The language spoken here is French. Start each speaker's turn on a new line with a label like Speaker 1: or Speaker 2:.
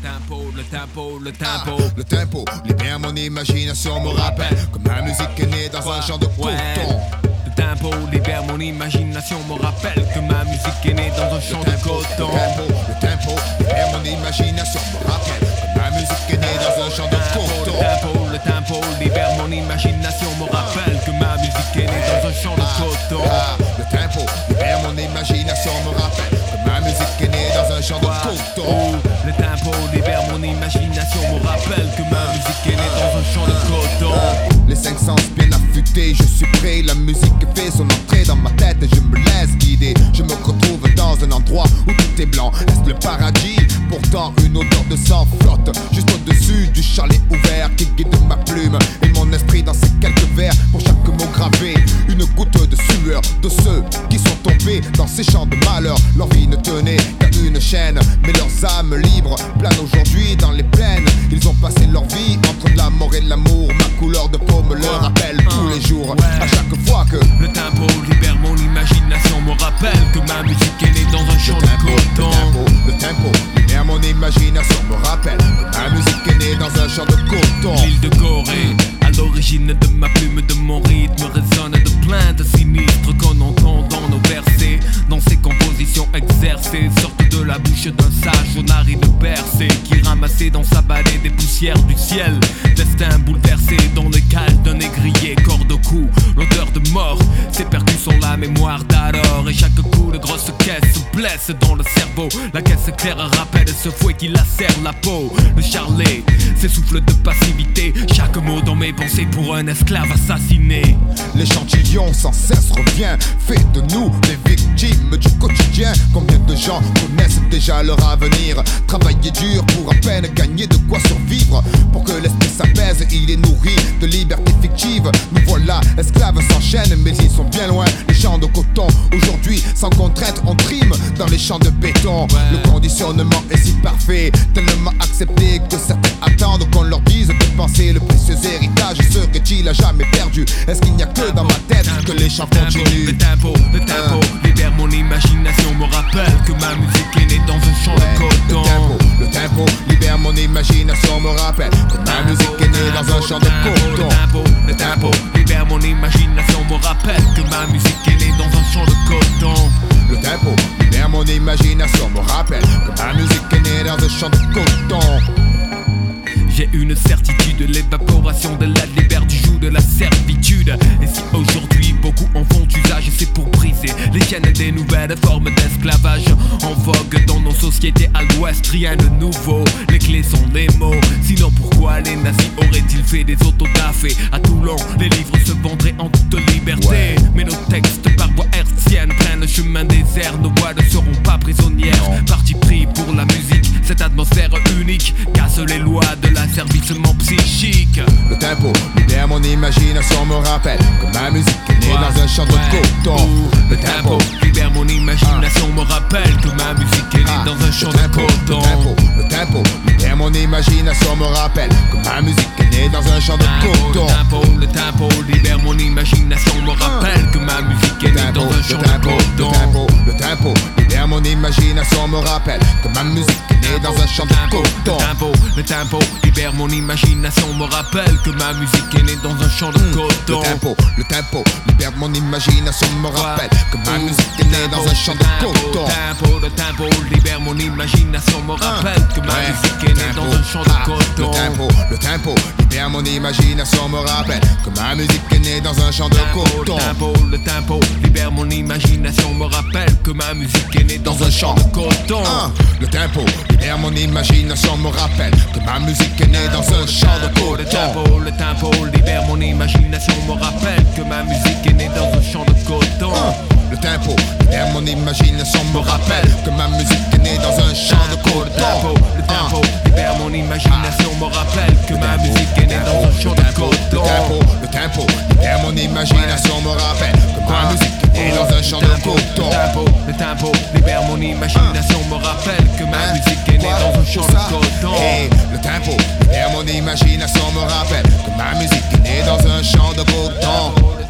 Speaker 1: Le tempo libère mon imagination, me rappelle que ma musique est née dans un champ de coton.
Speaker 2: Le tempo libère mon imagination, me rappelle que ma musique est née dans un champ de coton.
Speaker 1: Le tempo libère mon imagination, me rappelle que ma musique est née dans un champ de coton.
Speaker 2: Le tempo libère mon imagination, me rappelle que ma musique est née dans un champ de coton.
Speaker 1: Le tempo libère mon imagination, me rappelle que ma musique est née dans un champ de coton.
Speaker 2: Le tempo libère mon imagination, me rappelle que ma musique est née dans un champ de coton.
Speaker 1: Les 5 sens bien affûtés, je suis prêt. La musique fait son entrée dans ma tête et je me laisse guider. Je me retrouve dans un endroit où tout est blanc. Est-ce le paradis? Pourtant une odeur de sang flotte juste au-dessus du chalet ouvert qui guide ma plume et mon esprit dans ces quelques vers. Pour chaque mot gravé, une goutte de sueur de ceux qui sont tombés dans ces champs de malheur. Leur vie ne tenait qu'à une chaîne, mais leurs âmes libres planent aujourd'hui dans les plaines. Ils ont passé leur vie entre la mort et l'amour. Ma couleur de peau me le rappelle tous les jours. À chaque fois que
Speaker 2: le tempo libère mon imagination, me rappelle que ma musique est née dans un champ de coton.
Speaker 1: Le tempo libère mon imagination, me rappelle que ma musique est née dans un champ de coton.
Speaker 2: L'île de Gorée, à l'origine de ma plume, de mon rythme, résonne de plaintes sinistres qu'on entend dans nos versets. Dans ces compositions exercées, sortent de la bouche d'un sage aux narines percées, qui ramassait dans sa balai des poussières du ciel. Destin bouleversé dans le calme d'un négrier, corps de cou, l'odeur de mort. Ses percus sont la mémoire d'alors, et chaque coup de grosse caisse blesse dans le cerveau. La caisse claire rappelle ce fouet qui lacère la peau. Le charlet, ses souffles de passivité, chaque mot dans mes pensées pour un esclave assassiné.
Speaker 1: L'échantillon sans cesse revient, fait de nous des victimes du quotidien. Combien de gens connaissent déjà leur avenir? Travailler dur pour à peine gagner de quoi survivre. Pour que l'esprit s'apaise, il est nourri de liberté fictive. Nous voilà, esclaves s'enchaînent, mais ils sont bien loin. Les champs de coton, aujourd'hui, sans contrainte, on trime dans les champs de béton. Le conditionnement est si parfait, tellement accepté que certains attendent qu'on leur dise de penser le précieux héritage serait-il à jamais perdu? Est-ce qu'il n'y a que dans ma tête que les chants continuent?
Speaker 2: Le tempo libère mon imagination, me rappelle que ma musique est née dans un champ de coton.
Speaker 1: Le tempo libère mon imagination, me rappelle que ma musique est née dans un champ de coton.
Speaker 2: Le tempo libère mon imagination, me rappelle que ma musique est née dans un champ de coton.
Speaker 1: Le tempo libère mon imagination, me rappelle que ma musique est née dans un champ de coton.
Speaker 2: J'ai une certitude, l'évaporation de la libère du joug de la servitude. Et si aujourd'hui beaucoup en font usage, c'est pour briser les chaînes des nouvelles formes d'esclavage en vogue dans nos sociétés à l'ouest. Rien de nouveau, les clés sont les mots. Sinon pourquoi les nazis auraient-ils fait des autodafés? À Toulon, les livres se vendraient en toute liberté. Mais nos textes par voie hertzienne prennent le chemin désert. Nos voix ne seront pas prisonnières. Parti pris pour la musique, cette atmosphère unique casse les lois de l'asservissement psychique.
Speaker 1: Le tempo libère mon imagination, me rappelle que ma musique est née dans un champ de coton.
Speaker 2: Le tempo libère mon imagination, me rappelle que ma musique est née dans un champ de coton.
Speaker 1: Le tempo libère mon imagination, me rappelle que ma musique est née dans un champ de coton.
Speaker 2: Le tempo libère mon imagination, me rappelle que ma musique est née dans un champ de coton.
Speaker 1: Le tempo libère mon imagination, me rappelle que ma musique est née dans un champ de coton.
Speaker 2: Le tempo libère mon imagination, me rappelle que ma musique est née dans un champ de coton.
Speaker 1: Le tempo libère mon imagination, me rappelle que ma musique est née dans un champ de coton.
Speaker 2: Le tempo libère mon imagination, me rappelle que ma musique est née dans un champ de coton.
Speaker 1: Le tempo libère mon imagination, me rappelle que ma musique est née dans un champ de coton.
Speaker 2: Le tempo libère mon imagination, me rappelle que ma musique est née dans un champ de coton.
Speaker 1: Le tempo libère mon imagination, me rappelle que ma musique est née dans un champ de coton.
Speaker 2: Le tempo libère mon imagination, me rappelle que ma musique est née dans un champ de coton.
Speaker 1: Le tempo libère mon imagination, me rappelle que ma musique est née dans un champ de coton.
Speaker 2: Le tempo libère mon imagination, me rappelle que ma musique est née dans un champ de coton.
Speaker 1: Le tempo libère mon imagination, me rappelle que ma musique est née dans un champ de coton.
Speaker 2: Le tempo libère mon imagination, me rappelle que ma musique est née dans un champ de coton.
Speaker 1: Le tempo libère mon imagination, me rappelle que ma musique est née dans un champ de coton.